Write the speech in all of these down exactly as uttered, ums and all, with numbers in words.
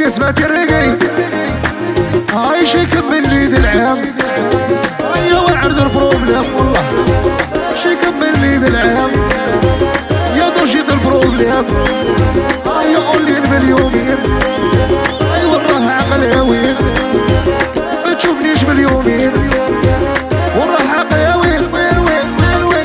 قسمة الرقي عايش يكمل لي ذي العام. يا وعرض البروبلم والله شي يكمل لي ذي العام. يا ضجيت البروبلم يا قولي المليومين. اي والله عقل هاوين ما تشوفنيش مليومين والله عقل هاوين. وين وين وين وين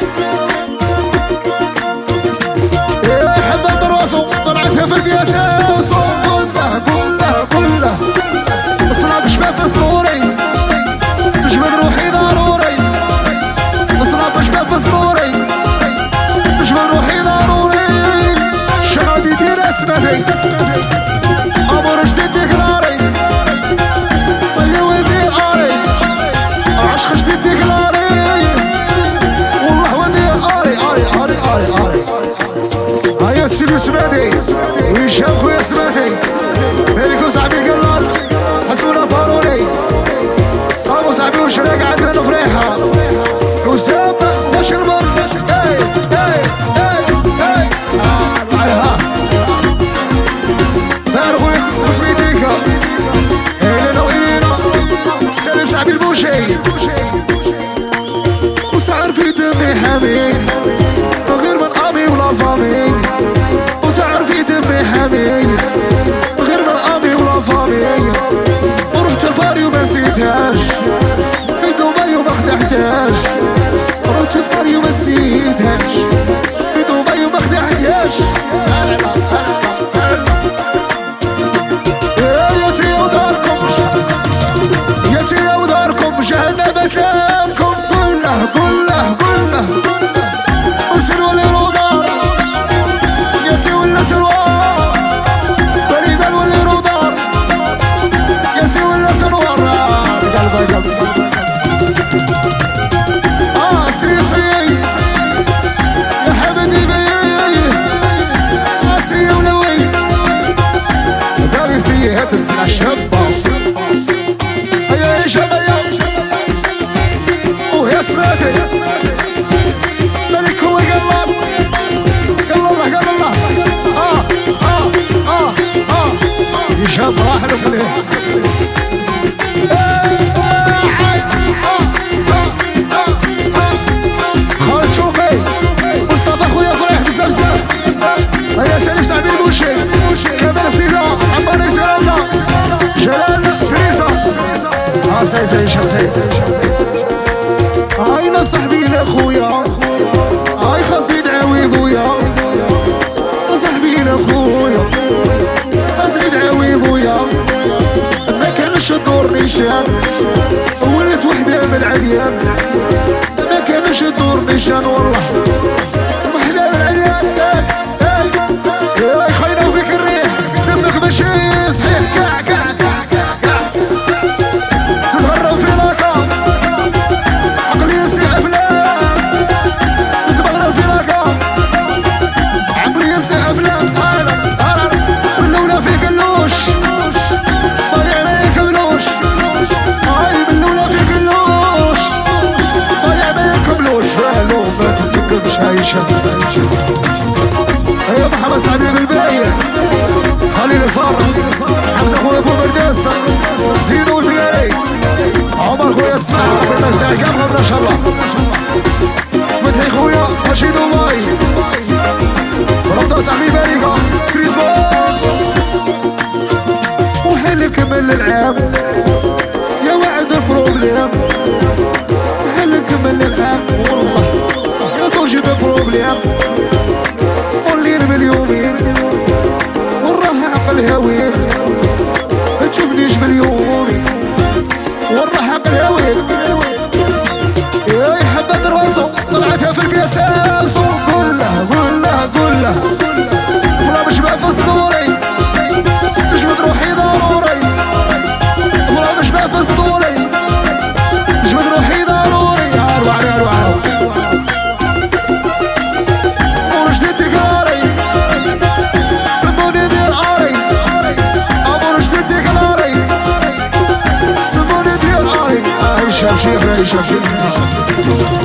يا حبة راسو طلعتها في البيات كله كله كله اصراب شباب في صدوري نجبد روحي ضروري. اصراب شباب في صدوري نجبد روحي ضروري. شهادي دير اسمتي امر جديد ديكلاري صيا ودي اري عشق جديد ديكلاري والله ودي اري اري اري اري اري. هيا سيدي سماتي ويشام خويا سماتي مالكو صاحبي القلال حسونا باروني صابو صاحبي وشراك عندنا الفريحة وسام باش المر اي اي اي اي معاها بارغوك وسميتيكا إلينا وإلينا سالم صاحبي البوشي وسعر في دمي حامي غير من أبي ولا فامي. وسعر في دمي حامي غير من أبي ولا فامي. ورحت الباري وما نسيتهاش في دبي وما خدعتهاش. رحت الباري وما نسيتهاش في دبي وما خدعتهاش. ياتي وداركم ياتي وداركم جهنم كلامكم كله كله كله. وسروا لي رودار ياتي ولا تروار بريدا ولا رودار ياتي ولا تروار. قلبي قلبي اه سي سي يا حبيبي اه سي ولوي باغي سي هاد السنة شابة. هيا يا شباب ويا سماتي ملك هو قلب قل الله قل الله اه اه اه اه يا شباب راح نقليه. خالد شوفي مصطفى خويا فريح بزاف بزاف. هيا سالم صاحبي البوشي كمال فريزا عماني سلامنا جلال فريزا اه سي سي شاب سي سي. هاي نصاحبي لاخويا هاي خاصي دعاوي بويا. نصاحبي لاخويا خاصي دعاوي بويا. ما كانش الدور نيشان ولات وحده من العديان. ما كانش الدور نيشان والله وحده من العديان. يا خاينه وفيك الريح دمك ماشي صحيح كاع كاع كاع كاع كاع. تتهرب في لاكا عقلي سي افلام تتبغرب في لاكا عقلي سي افلام. باللولا في كلوش ضايع ما يكملوش. هاي باللولا في كلوش ضايع ما يكملوش. فهلو ما تتسكبش هايشة. هيا محمد صاحبي بالباية خليل الفار حمزة خويا ابو برداسة زينو الفقاري عمر خويا اسمع بالله يسعدك كامل ان شاء الله. فتحي خويا رشيد وماي رمضان صاحبي باريكا كريسماس وحل كمل العام. يا وعد البروبليم وحل كمل العام والله يا توجد البروبليم. قولي المليومين والله عقل هاوين ما تشوفنيش مليومين والله عقل هاوين. يا حبة راسو طلعتها في البياساس كله كله كله. والله مش بقى في صدوري نجبد روحي ضروري. والله مش بقى في صدوري نجبد روحي ضروري. اروع اروع ورجدي ديكاري سموني دير اري امر جديد ديكلاري سموني دير اري. هاي شاب شيخ هاي شاب شيخ